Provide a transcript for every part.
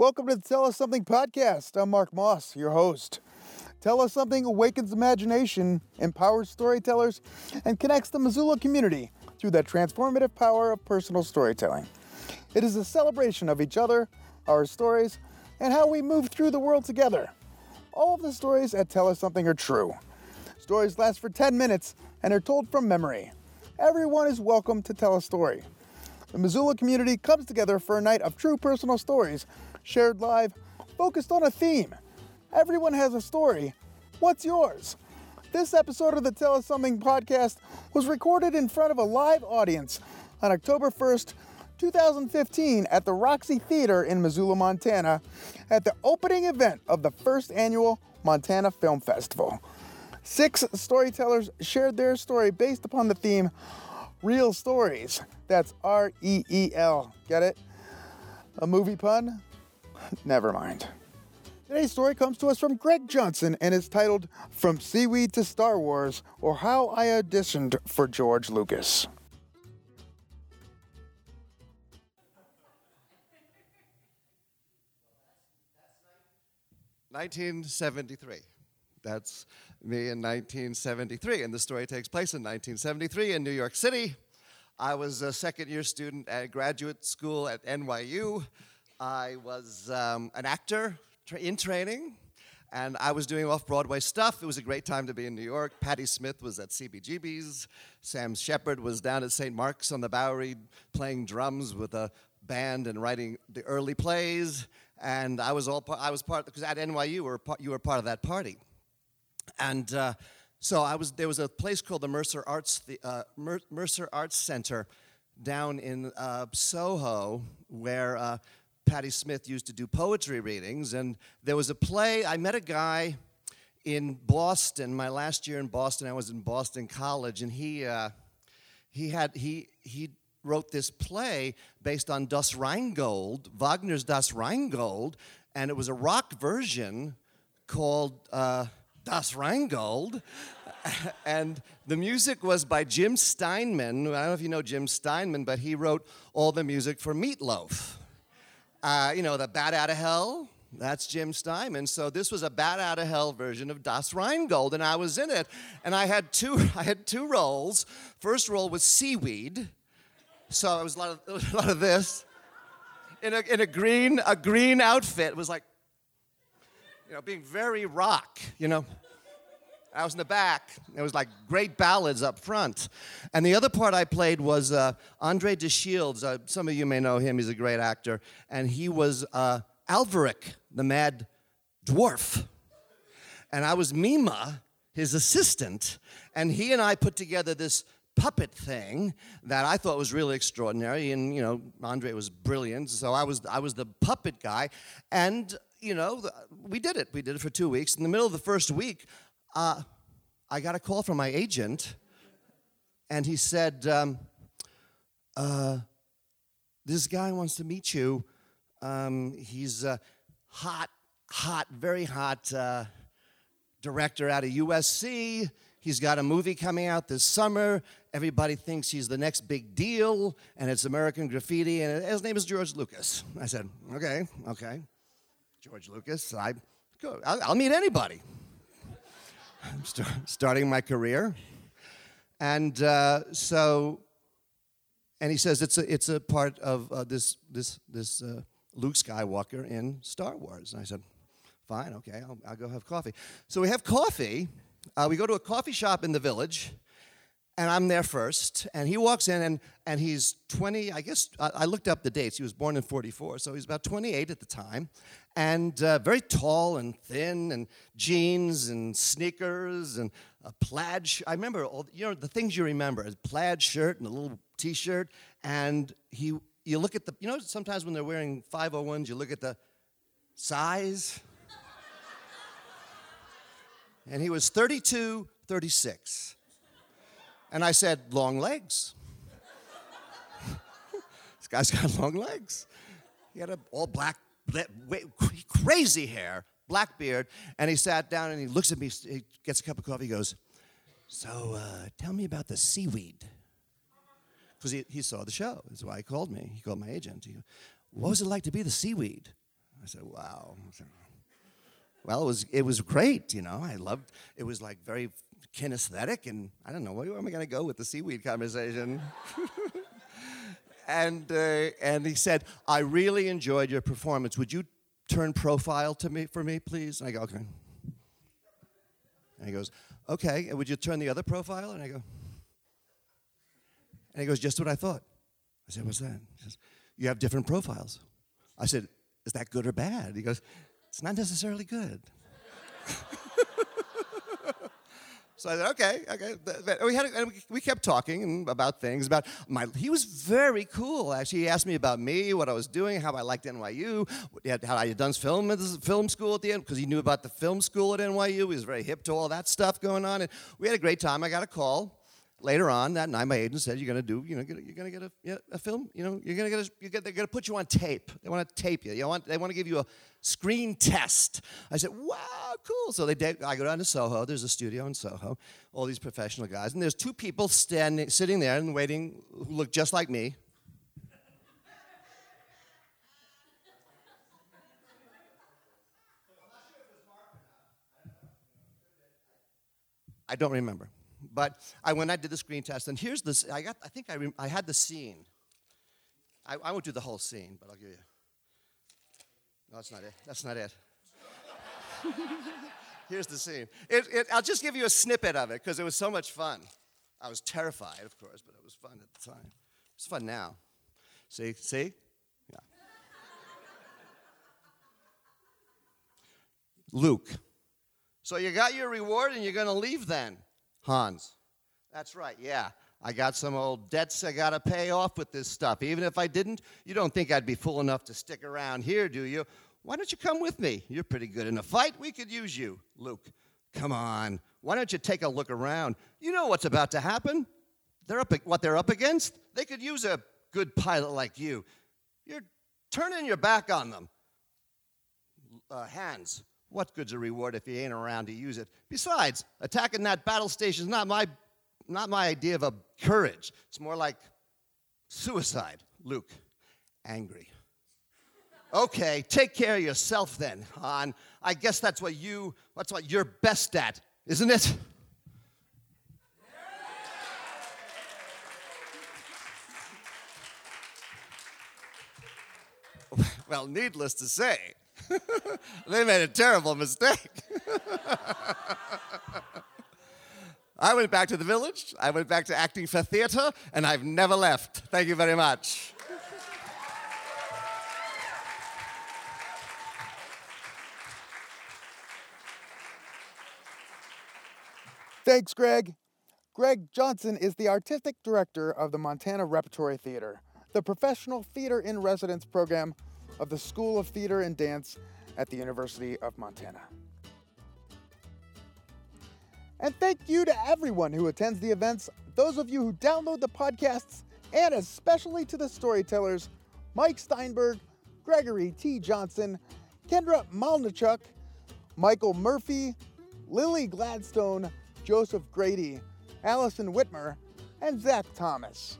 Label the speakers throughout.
Speaker 1: Welcome to the Tell Us Something podcast. I'm Mark Moss, your host. Tell Us Something awakens imagination, empowers storytellers, and connects the Missoula community through the transformative power of personal storytelling. It is a celebration of each other, our stories, and how we move through the world together. All of the stories at Tell Us Something are true. Stories last for 10 minutes and are told from memory. Everyone is welcome to tell a story. The Missoula community comes together for a night of true personal stories, shared live, focused on a theme. Everyone has a story. What's yours? This episode of the Tell Us Something podcast was recorded in front of a live audience on October 1st, 2015 at the Roxy Theater in Missoula, Montana, at the opening event of the first annual Montana Film Festival. 6 storytellers shared their story based upon the theme, Real Stories. That's R-E-E-L. Get it? A movie pun? Never mind. Today's story comes to us from Greg Johnson and is titled From Seaweed to Star Wars, or How I Auditioned for George Lucas.
Speaker 2: "1973. That's me in 1973, and the story takes place in 1973 in New York City. I was a second-year student at graduate school at NYU. I was an actor in training, and I was doing off-Broadway stuff. It was a great time to be in New York. Patti Smith was at CBGB's. Sam Shepard was down at St. Mark's on the Bowery playing drums with a band and writing the early plays. And I was part, because at NYU you were part of that party. And there was a place called the Mercer Arts Center down in Soho where Patti Smith used to do poetry readings. And there was a play. I met a guy in Boston. My last year in Boston, I was in Boston College, and he wrote this play based on Das Rheingold, Wagner's Das Rheingold, and it was a rock version called Das Rheingold, and the music was by Jim Steinman. I don't know if you know Jim Steinman, but he wrote all the music for Meatloaf. The Bat Out of Hell, that's Jim Steinman. So this was a Bat Out of Hell version of Das Rheingold, and I was in it, and I had two roles. First role was Seaweed. So it was a lot of this in a green outfit. It was like, being very rock. I was in the back. It was like great ballads up front, and the other part I played was Andre de Shields. Some of you may know him. He's a great actor, and he was Alveric, the Mad Dwarf, and I was Mima, his assistant, and he and I put together this puppet thing that I thought was really extraordinary, and Andre was brilliant, so I was the puppet guy, and we did it. We did it for 2 weeks. In the middle of the first week, I got a call from my agent, and he said, "This guy wants to meet you. He's a very hot director out of USC. He's got a movie coming out this summer. Everybody thinks he's the next big deal, and it's American Graffiti, and his name is George Lucas." I said, okay, George Lucas, I'll meet anybody. I'm starting my career. And and he says it's a part of this Luke Skywalker in Star Wars. And I said, fine, okay, I'll go have coffee. So we have coffee. We go to a coffee shop in the Village, and I'm there first. And he walks in, and he's 20, I guess, I looked up the dates. He was born in 44, so he's about 28 at the time. And very tall and thin, and jeans and sneakers and a plaid shirt. I remember the things you remember: a plaid shirt and a little T-shirt. And you look at sometimes when they're wearing 501s, you look at the size. And he was 32, 36. And I said, long legs. This guy's got long legs. He had all black, crazy hair, black beard, and he sat down and he looks at me, he gets a cup of coffee, he goes, "So tell me about the Seaweed." Because he saw the show. That's why he called me. He called my agent. He goes, "What was it like to be the Seaweed?" I said, wow. I said, well, it was great, you know. I loved, it was like very kinesthetic, and I don't know, where am I going to go with the seaweed conversation? And he said, I really enjoyed your performance. Would you turn profile for me, please? And I go, okay. And he goes, okay, and would you turn the other profile? And I go, and he goes, just what I thought. I said, what's that? He says, you have different profiles. I said, is that good or bad? He goes, it's not necessarily good. So I said, okay. We kept talking about things. He was very cool, actually. He asked me about me, what I was doing, how I liked NYU, how I had done film school at the end, because he knew about the film school at NYU. He was very hip to all that stuff going on. And we had a great time. I got a call later on that night. My agent said, you're going to get a film, they're going to put you on tape. They want to tape you. They want to give you a screen test. I said, wow, cool. So I go down to Soho. There's a studio in Soho, all these professional guys. And there's two people sitting there and waiting who look just like me. I don't remember. But when I did the screen test, and here's this, I had the scene. I won't do the whole scene, but I'll give you. No, that's not it. That's not it. Here's the scene. I'll just give you a snippet of it because it was so much fun. I was terrified, of course, but it was fun at the time. It's fun now. See? Yeah. Luke. So you got your reward and you're going to leave then? Hans. That's right, yeah. I got some old debts I got to pay off with this stuff. Even if I didn't, you don't think I'd be fool enough to stick around here, do you? Why don't you come with me? You're pretty good in a fight. We could use you. Luke, come on. Why don't you take a look around? You know what's about to happen. What they're up against? They could use a good pilot like you. You're turning your back on them. Hans, what good's a reward if he ain't around to use it? Besides, attacking that battle station is not my idea of courage. It's more like suicide. Luke, angry. Okay, take care of yourself then, Han. I guess that's what you're best at, isn't it? Well, needless to say, they made a terrible mistake. I went back to the village, I went back to acting for theater, and I've never left. Thank you very much.
Speaker 1: Thanks, Greg. Greg Johnson is the artistic director of the Montana Repertory Theater, the professional theater in residence program of the School of Theater and Dance at the University of Montana. And thank you to everyone who attends the events, those of you who download the podcasts, and especially to the storytellers, Mike Steinberg, Gregory T. Johnson, Kendra Malnichuk, Michael Murphy, Lily Gladstone, Joseph Grady, Allison Whitmer, and Zach Thomas.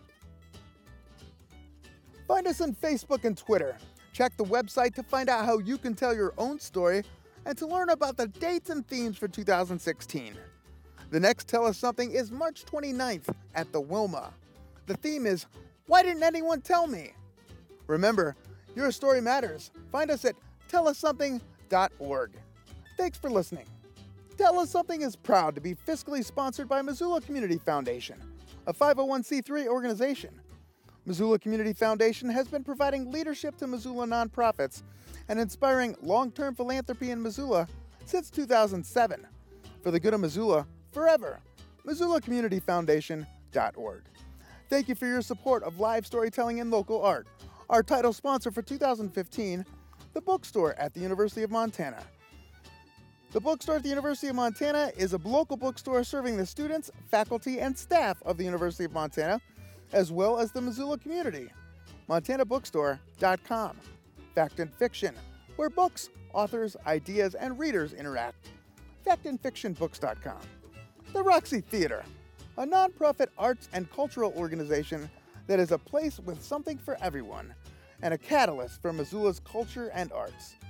Speaker 1: Find us on Facebook and Twitter. Check the website to find out how you can tell your own story and to learn about the dates and themes for 2016. The next Tell Us Something is March 29th at the Wilma. The theme is, Why Didn't Anyone Tell Me? Remember, your story matters. Find us at tellussomething.org. Thanks for listening. Tell Us Something is proud to be fiscally sponsored by Missoula Community Foundation, a 501c3 organization. Missoula Community Foundation has been providing leadership to Missoula nonprofits and inspiring long-term philanthropy in Missoula since 2007. For the good of Missoula, forever. MissoulaCommunityFoundation.org. Thank you for your support of live storytelling and local art. Our title sponsor for 2015, the Bookstore at the University of Montana. The Bookstore at the University of Montana is a local bookstore serving the students, faculty, and staff of the University of Montana, as well as the Missoula community. MontanaBookstore.com. Fact and Fiction, where books, authors, ideas, and readers interact. FactandFictionBooks.com. The Roxy Theater, a nonprofit arts and cultural organization that is a place with something for everyone and a catalyst for Missoula's culture and arts.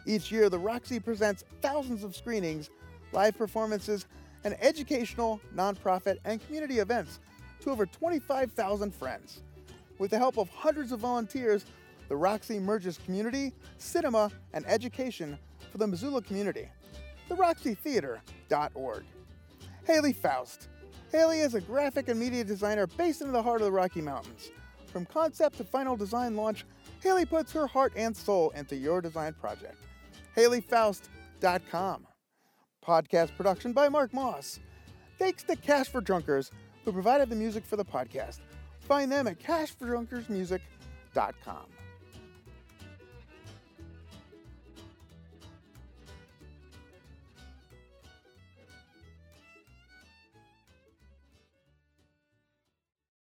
Speaker 1: Each year, the Roxy presents thousands of screenings, live performances, and educational, nonprofit, and community events to over 25,000 friends. With the help of hundreds of volunteers, the Roxy merges community, cinema, and education for the Missoula community. TheRoxyTheater.org. Haley Faust. Haley is a graphic and media designer based in the heart of the Rocky Mountains. From concept to final design launch, Haley puts her heart and soul into your design project. HaleyFaust.com. Podcast production by Mark Moss. Thanks to Cash for Drunkers, who provided the music for the podcast. Find them at cashfordrunkersmusic.com.